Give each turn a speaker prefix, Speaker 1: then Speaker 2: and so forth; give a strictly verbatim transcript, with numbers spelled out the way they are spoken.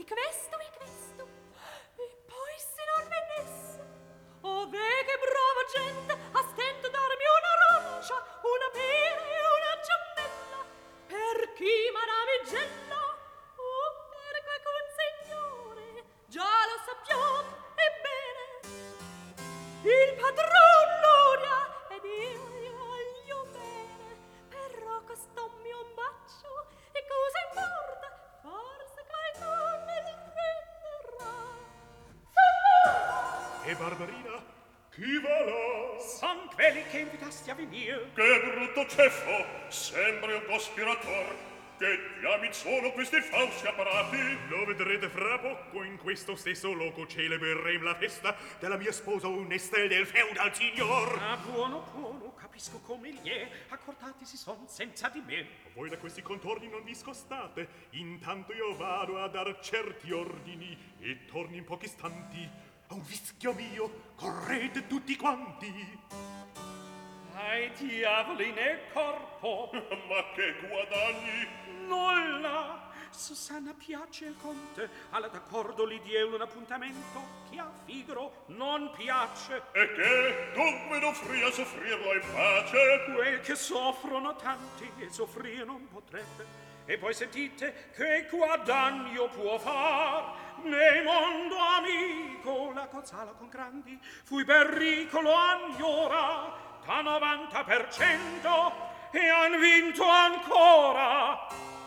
Speaker 1: questo, e questo. E poi se non venisse, oh ve che brava gente, a stento darmi un'arancia, una pera e una ciambella, per chi maravigella, o per qualcun signore, già lo sappiamo, ebbene, il padron Luria, ed io gli voglio bene, però costommi un bacio, e cosa importa, forse qualcun me lo prenderà. Salve!
Speaker 2: E Barbarina, chi va là?
Speaker 3: Son quelli che invitasti a venire.
Speaker 2: Che brutto ceffo, sembri un cospirator. Che diamine sono questi falsi apparati? Lo vedrete fra poco, in questo stesso loco celebreremo la festa della mia sposa onesta e del feudal signor.
Speaker 3: Ah, buono, buono, capisco come gli è. Accordati si son senza di me.
Speaker 2: Voi da questi contorni non vi scostate. Intanto io vado a dar certi ordini e torni in pochi istanti. A un fischio mio, correte tutti quanti.
Speaker 3: Ai diavoli nel corpo.
Speaker 2: Ma che guadagni?
Speaker 3: Nulla. Susanna piace il conte. Alla d'accordo gli die un appuntamento che a Figaro non piace.
Speaker 2: E che? Dunque d'offrì a soffrirlo in pace?
Speaker 3: Quel che soffrono tanti e soffrire non potrebbe. E poi sentite che guadagno può far nel mondo amico. La cozzala con grandi fui pericolo agnora da novanta per cento e han vinto ancora.